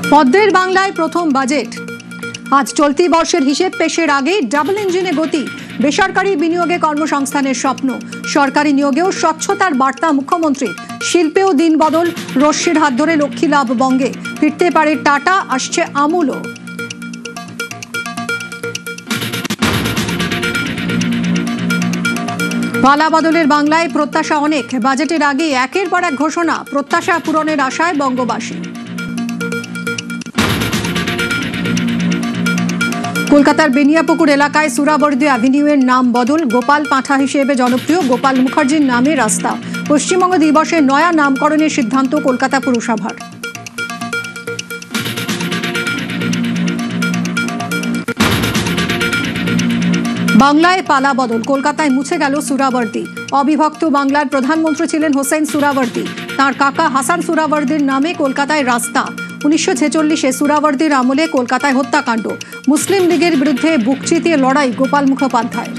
পদ্মের বাংলায় প্রথম বাজেট। আজ চলতি বর্ষের হিসেব পেশের আগে ডাবল ইঞ্জিনে গতি। বেসরকারি বিনিয়োগে কর্মসংস্থানের স্বপ্ন, সরকারি নিয়োগেও স্বচ্ছতার বার্তা মুখ্যমন্ত্রীর। শিল্পেও দিন বদল, রশ্মির হাত ধরে লক্ষ্মী লাভ বঙ্গে। ফিরতে পারে টাটা, আসছে আমুলও। পালা বদলের বাংলায় প্রত্যাশা অনেক। বাজেটের আগে একের পর এক ঘোষণা, প্রত্যাশা পূরণের আশায় বঙ্গবাসী। কলকাতার বেনিয়াপুকুর এলাকায় সুরাবর্দী অ্যাভিনিউয়ের নাম বদল। গোপাল পাঁঠা হিসেবে জনপ্রিয় গোপাল মুখার্জির নামে রাস্তা। পশ্চিমবঙ্গ দিবসে নয়া নামকরণের সিদ্ধান্ত কলকাতা পুরসভার। বাংলায় পালা বদল, কলকাতায় মুছে গেল সুরাবর্দী। অবিভক্ত বাংলার প্রধানমন্ত্রী ছিলেন হোসেন সুরাবর্দী। তাঁর কাকা হাসান সুরাবর্দীর নামে কলকাতায় রাস্তা। 1946-এ সুরাবর্দীর আমলে কলকাতায় হত্যাকাণ্ড। মুসলিম লীগের বিরুদ্ধে বুক চিতিয়ে লড়াই গোপাল মুখোপাধ্যায়।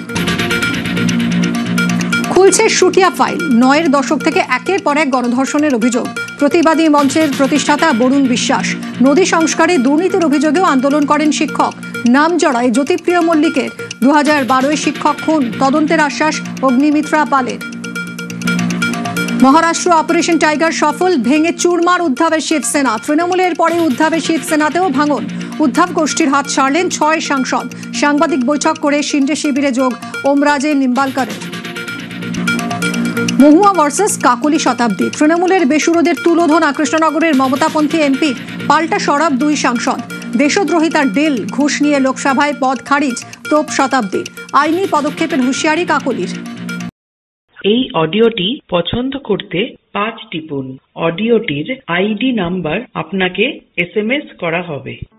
খুলছে শুটিয়া ফাইল। 9-এর দশক থেকে একের পর এক গণধর্ষণের অভিযোগ। প্রতিবাদী মঞ্চের প্রতিষ্ঠাতা বরুণ বিশ্বাস। নদী সংস্কারে দুর্নীতির অভিযোগেও আন্দোলন করেন শিক্ষক। নাম জড়ায় জ্যোতিপ্রিয় মল্লিকের। 2012-এ শিক্ষক খুন, তদন্তের আশ্বাস অগ্নিমিত্রা পালের। মহারাষ্ট্র অপারেশন টাইগার সফল, ভেঙে চুরমার উদ্ধবের শিবসেনা। তৃণমূলের পরে উদ্ধবের শিবসেনাতেও ভাঙন। উদ্ধব গোষ্ঠীর হাত ছাড়লেন 6 সাংসদ। সাংবাদিক বৈঠক করে শিন্ডে শিবিরে যোগ ওমরাজে নিম্বালকরের। মহুয়া ভার্সেস কাকলি শতাব্দী। তৃণমূলের বেসুরোদের তুলোধনা কৃষ্ণনগরের মমতাপন্থী এমপি। পাল্টা সরব 2 সাংসদ। দেশদ্রোহিতার ডেল, ঘুষ নিয়ে লোকসভায় পদ খারিজ তোপ শতাব্দীর। আইনি পদক্ষেপের হুঁশিয়ারি কাকলির। এই অডিওটি পছন্দ করতে 5 টিপুন। অডিওটির আইডি নাম্বার আপনাকে SMS করা হবে।